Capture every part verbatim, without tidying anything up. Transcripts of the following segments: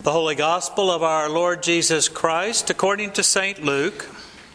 The Holy Gospel of our Lord Jesus Christ according to Saint Luke.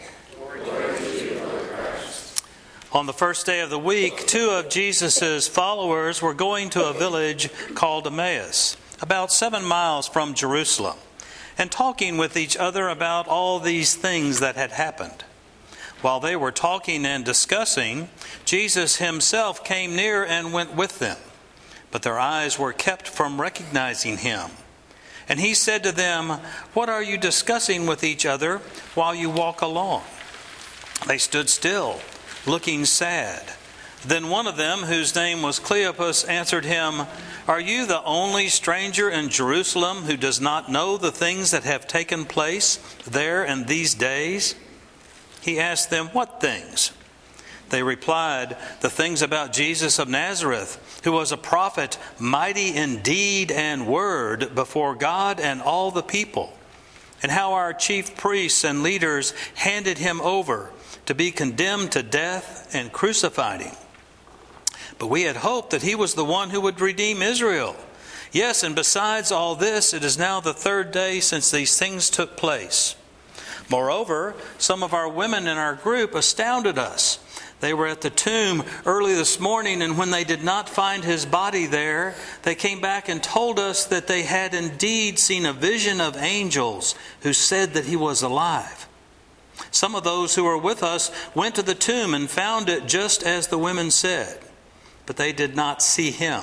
On the first day of the week, two of Jesus' followers were going to a village called Emmaus, about seven miles from Jerusalem, and talking with each other about all these things that had happened. While they were talking and discussing, Jesus himself came near and went with them, but their eyes were kept from recognizing him. And he said to them, "What are you discussing with each other while you walk along?" They stood still, looking sad. Then one of them, whose name was Cleopas, answered him, "Are you the only stranger in Jerusalem who does not know the things that have taken place there in these days?" He asked them, "What things?" They replied, "The things about Jesus of Nazareth, who was a prophet, mighty in deed and word before God and all the people, and how our chief priests and leaders handed him over to be condemned to death and crucified him. But we had hoped that he was the one who would redeem Israel. Yes, and besides all this, it is now the third day since these things took place. Moreover, some of our women in our group astounded us. They were at the tomb early this morning, and when they did not find his body there, they came back and told us that they had indeed seen a vision of angels who said that he was alive. Some of those who were with us went to the tomb and found it just as the women said, but they did not see him."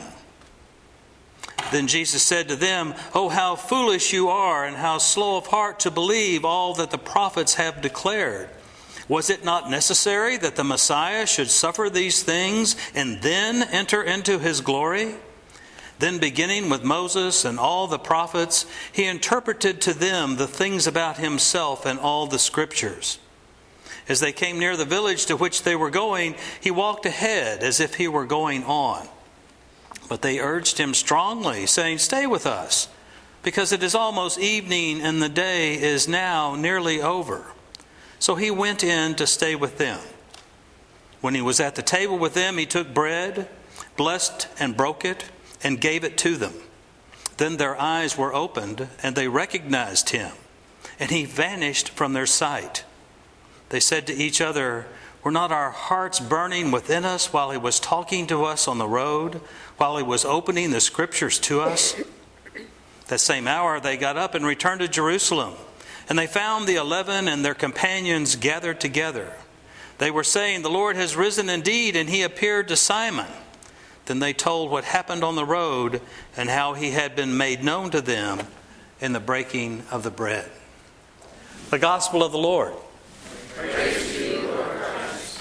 Then Jesus said to them, "Oh, how foolish you are, and how slow of heart to believe all that the prophets have declared. Was it not necessary that the Messiah should suffer these things and then enter into his glory?" Then, beginning with Moses and all the prophets, he interpreted to them the things about himself and all the scriptures. As they came near the village to which they were going, he walked ahead as if he were going on. But they urged him strongly, saying, "Stay with us, because it is almost evening and the day is now nearly over." So he went in to stay with them. When he was at the table with them, he took bread, blessed and broke it, and gave it to them. Then their eyes were opened, and they recognized him, and he vanished from their sight. They said to each other, "Were not our hearts burning within us while he was talking to us on the road, while he was opening the scriptures to us?" That same hour they got up and returned to Jerusalem. And they found the eleven and their companions gathered together. They were saying, "The Lord has risen indeed, and he appeared to Simon." Then they told what happened on the road and how he had been made known to them in the breaking of the bread. The Gospel of the Lord. Praise to you, Lord Christ.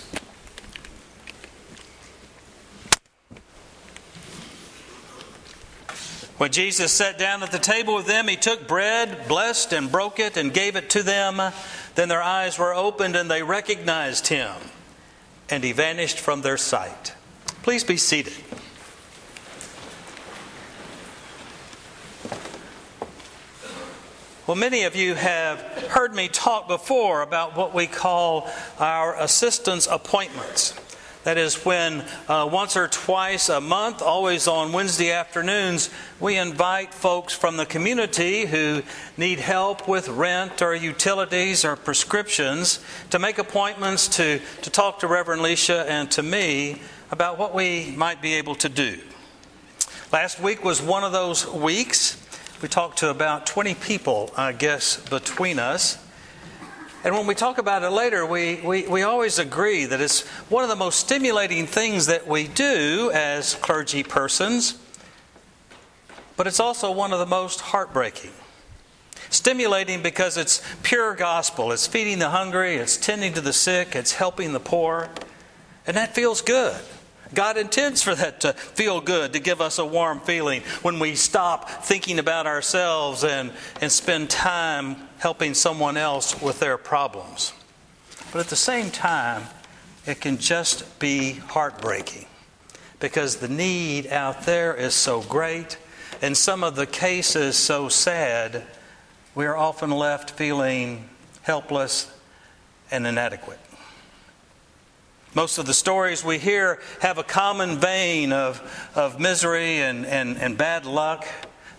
When Jesus sat down at the table with them, he took bread, blessed and broke it, and gave it to them. Then their eyes were opened, and they recognized him, and he vanished from their sight. Please be seated. Well, many of you have heard me talk before about what we call our assistance appointments. That is when uh, once or twice a month, always on Wednesday afternoons, we invite folks from the community who need help with rent or utilities or prescriptions to make appointments to, to talk to Reverend Leisha and to me about what we might be able to do. Last week was one of those weeks. We talked to about twenty people, I guess, between us. And when we talk about it later, we, we, we always agree that it's one of the most stimulating things that we do as clergy persons, but it's also one of the most heartbreaking. Stimulating because it's pure gospel. It's feeding the hungry, it's tending to the sick, it's helping the poor, and that feels good. God intends for that to feel good, to give us a warm feeling when we stop thinking about ourselves and, and spend time helping someone else with their problems. But at the same time, it can just be heartbreaking because the need out there is so great, and some of the cases so sad, we are often left feeling helpless and inadequate. Most of the stories we hear have a common vein of, of misery and, and, and bad luck.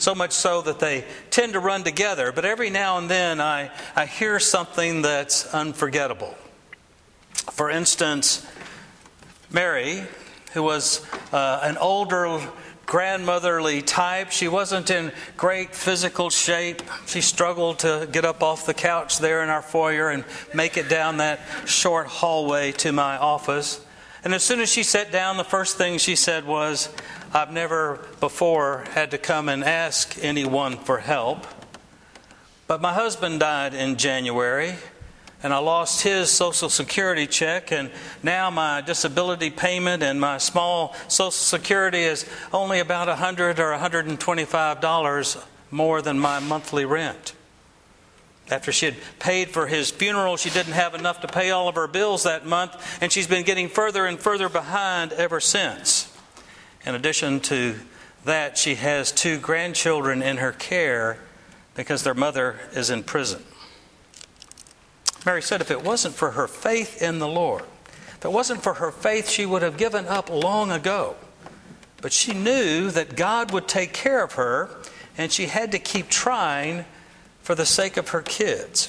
so much so that they tend to run together. But every now and then I, I hear something that's unforgettable. For instance, Mary, who was uh, an older grandmotherly type. She wasn't in great physical shape. She struggled to get up off the couch there in our foyer and make it down that short hallway to my office. And as soon as she sat down, the first thing she said was, "I've never before had to come and ask anyone for help. But my husband died in January, and I lost his Social Security check, and now my disability payment and my small Social Security is only about one hundred dollars or one hundred twenty-five dollars more than my monthly rent." After she had paid for his funeral, she didn't have enough to pay all of her bills that month, and she's been getting further and further behind ever since. In addition to that, she has two grandchildren in her care because their mother is in prison. Mary said if it wasn't for her faith in the Lord, if it wasn't for her faith, she would have given up long ago. But she knew that God would take care of her, and she had to keep trying for the sake of her kids.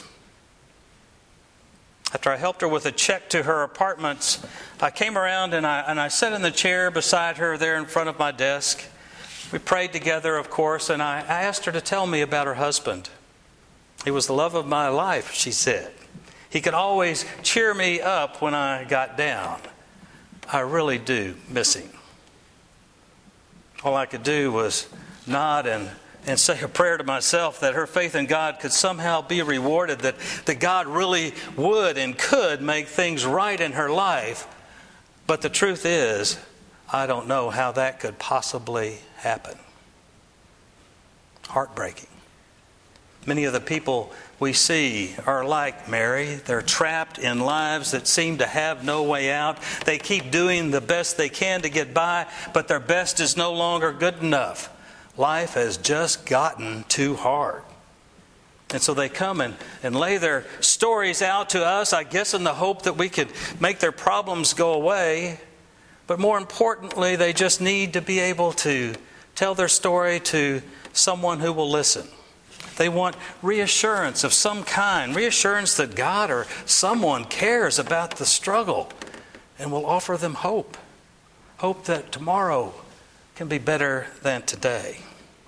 After I helped her with a check to her apartments, I came around and I, and I sat in the chair beside her there in front of my desk. We prayed together, of course, and I, I asked her to tell me about her husband. "He was the love of my life," she said. "He could always cheer me up when I got down. I really do miss him." All I could do was nod and, and say a prayer to myself that her faith in God could somehow be rewarded, that, that God really would and could make things right in her life. But the truth is, I don't know how that could possibly happen. Heartbreaking. Many of the people we see are like Mary. They're trapped in lives that seem to have no way out. They keep doing the best they can to get by, but their best is no longer good enough. Life has just gotten too hard. And so they come and, and lay their stories out to us, I guess in the hope that we could make their problems go away. But more importantly, they just need to be able to tell their story to someone who will listen. They want reassurance of some kind, reassurance that God or someone cares about the struggle and will offer them hope. Hope that tomorrow can be better than today.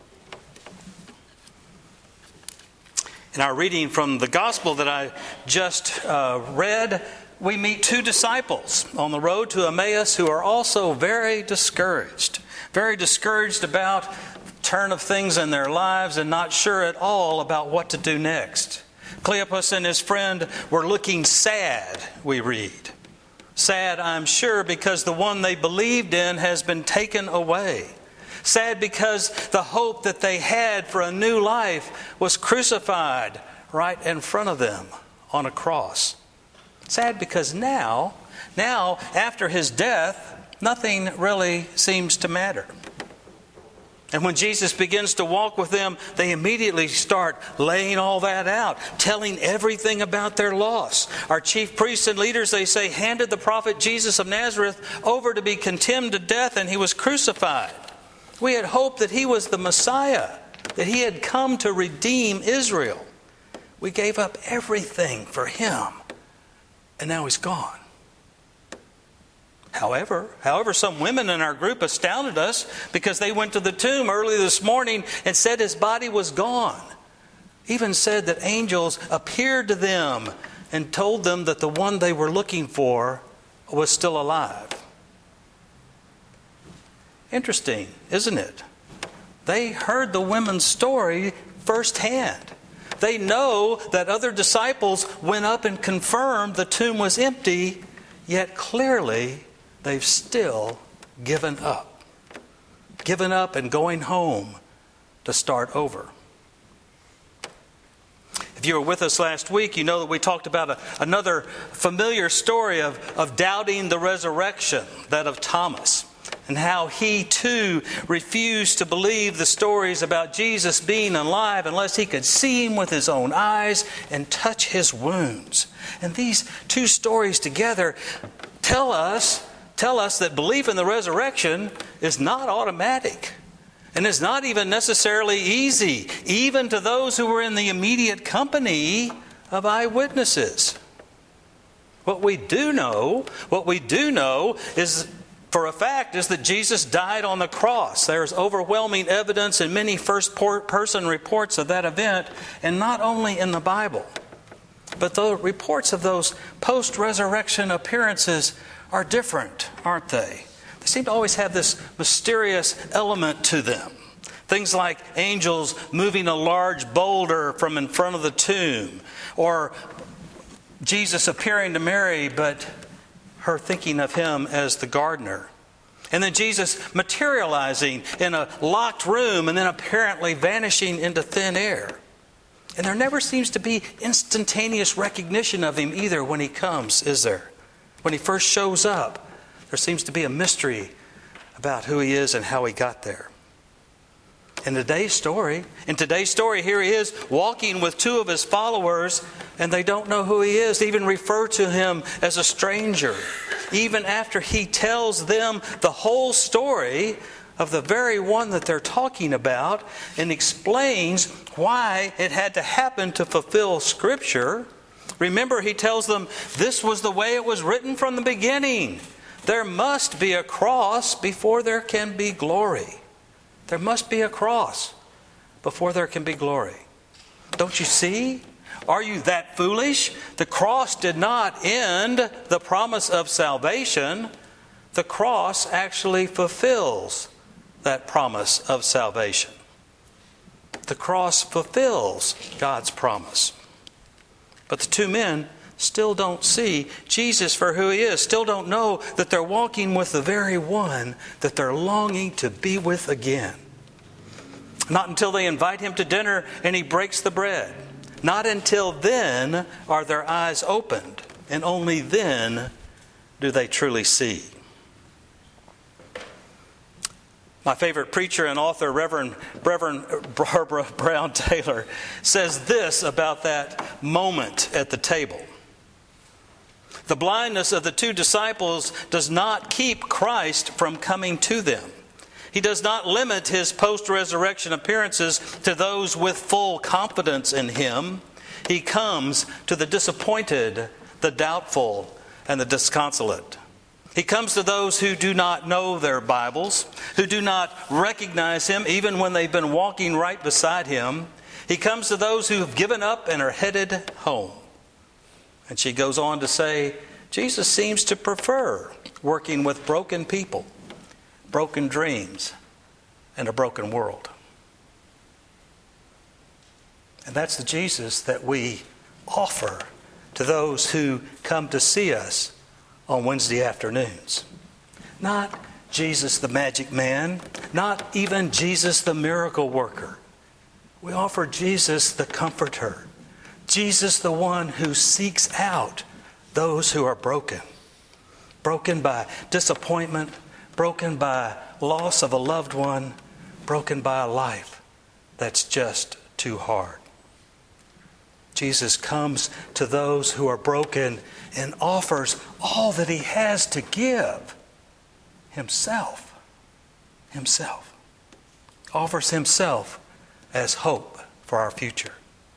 In our reading from the gospel that I just uh, read, we meet two disciples on the road to Emmaus who are also very discouraged. Very discouraged about turn of things in their lives and not sure at all about what to do next. Cleopas and his friend were looking sad, we read. Sad, I'm sure, because the one they believed in has been taken away. Sad because the hope that they had for a new life was crucified right in front of them on a cross. Sad because now, now after his death, nothing really seems to matter. And when Jesus begins to walk with them, they immediately start laying all that out, telling everything about their loss. Our chief priests and leaders, they say, handed the prophet Jesus of Nazareth over to be condemned to death, and he was crucified. We had hoped that he was the Messiah, that he had come to redeem Israel. We gave up everything for him, and now he's gone. However, however, some women in our group astounded us because they went to the tomb early this morning and said his body was gone. Even said that angels appeared to them and told them that the one they were looking for was still alive. Interesting, isn't it? They heard the women's story firsthand. They know that other disciples went up and confirmed the tomb was empty, yet clearly they've still given up. Given up and going home to start over. If you were with us last week, you know that we talked about a, another familiar story of, of doubting the resurrection, that of Thomas, and how he too refused to believe the stories about Jesus being alive unless he could see him with his own eyes and touch his wounds. And these two stories together tell us Tell us that belief in the resurrection is not automatic. And it's not even necessarily easy, even to those who were in the immediate company of eyewitnesses. What we do know, what we do know is, for a fact, is that Jesus died on the cross. There's overwhelming evidence and many first-person reports of that event, and not only in the Bible, but the reports of those post-resurrection appearances are different, aren't they? They seem to always have this mysterious element to them. Things like angels moving a large boulder from in front of the tomb, or Jesus appearing to Mary, but her thinking of him as the gardener. And then Jesus materializing in a locked room and then apparently vanishing into thin air. And there never seems to be instantaneous recognition of him either when he comes, is there? When he first shows up, there seems to be a mystery about who he is and how he got there. In today's story, in today's story, here he is walking with two of his followers, and they don't know who he is. They even refer to him as a stranger, even after he tells them the whole story of the very one that they're talking about and explains why it had to happen to fulfill Scripture. Remember, he tells them this was the way it was written from the beginning. There must be a cross before there can be glory. There must be a cross before there can be glory. Don't you see? Are you that foolish? The cross did not end the promise of salvation. The cross actually fulfills that promise of salvation. The cross fulfills God's promise. But the two men still don't see Jesus for who he is, still don't know that they're walking with the very one that they're longing to be with again. Not until they invite him to dinner and he breaks the bread. Not until then are their eyes opened, and only then do they truly see. My favorite preacher and author, Reverend, Reverend Barbara Brown Taylor, says this about that moment at the table. The blindness of the two disciples does not keep Christ from coming to them. He does not limit his post-resurrection appearances to those with full confidence in him. He comes to the disappointed, the doubtful, and the disconsolate. He comes to those who do not know their Bibles, who do not recognize him even when they've been walking right beside him. He comes to those who have given up and are headed home. And she goes on to say, Jesus seems to prefer working with broken people, broken dreams, and a broken world. And that's the Jesus that we offer to those who come to see us on Wednesday afternoons. Not Jesus the magic man, not even Jesus the miracle worker. We offer Jesus the comforter, Jesus the one who seeks out those who are broken. Broken by disappointment, broken by loss of a loved one, broken by a life that's just too hard. Jesus comes to those who are broken and offers all that he has to give. Himself. Himself. Offers himself as hope for our future.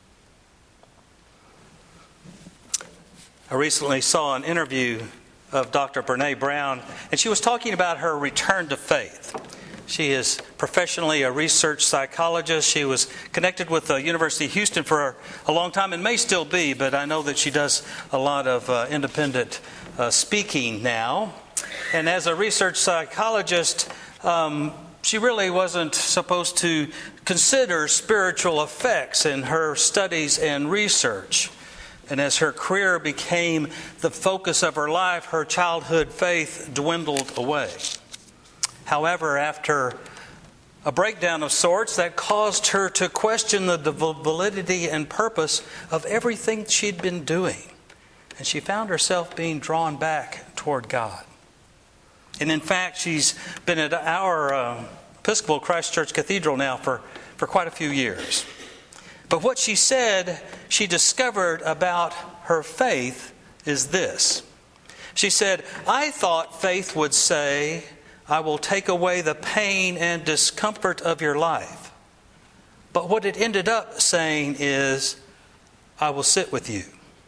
I recently saw an interview of Doctor Brene Brown, and she was talking about her return to faith. She is professionally a research psychologist. She was connected with the University of Houston for a long time and may still be, but I know that she does a lot of uh, independent uh, speaking now. And as a research psychologist, um, she really wasn't supposed to consider spiritual effects in her studies and research. And as her career became the focus of her life, her childhood faith dwindled away. However, after a breakdown of sorts that caused her to question the validity and purpose of everything she'd been doing, and she found herself being drawn back toward God. And in fact, she's been at our uh, Episcopal Christ Church Cathedral now for, for quite a few years. But what she said she discovered about her faith is this. She said, I thought faith would say, I will take away the pain and discomfort of your life. But what it ended up saying is, I will sit with you.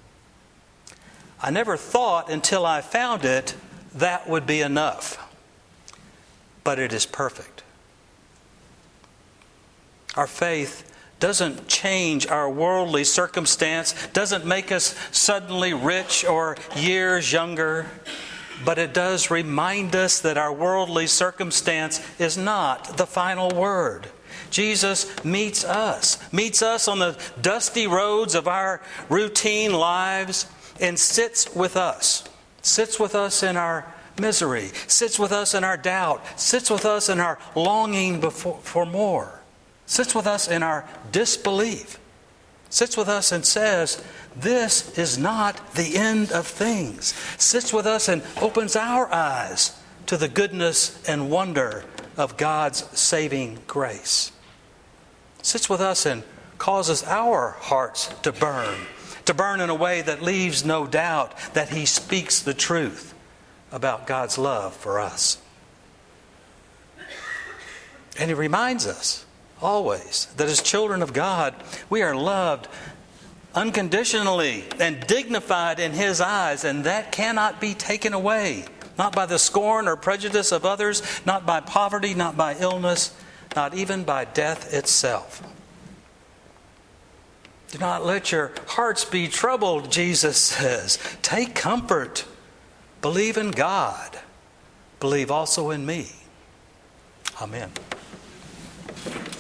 I never thought until I found it that would be enough. But it is perfect. Our faith doesn't change our worldly circumstance, doesn't make us suddenly rich or years younger, but it does remind us that our worldly circumstance is not the final word. Jesus meets us, meets us on the dusty roads of our routine lives and sits with us, sits with us in our misery, sits with us in our doubt, sits with us in our longing before, for more, sits with us in our disbelief, sits with us and says, this is not the end of things, sits with us and opens our eyes to the goodness and wonder of God's saving grace, sits with us and causes our hearts to burn, to burn in a way that leaves no doubt that He speaks the truth about God's love for us. And He reminds us always that as children of God, we are loved unconditionally and dignified in His eyes, and that cannot be taken away. Not by the scorn or prejudice of others, not by poverty, not by illness, not even by death itself. Do not let your hearts be troubled, Jesus says. Take comfort. Believe in God. Believe also in me. Amen.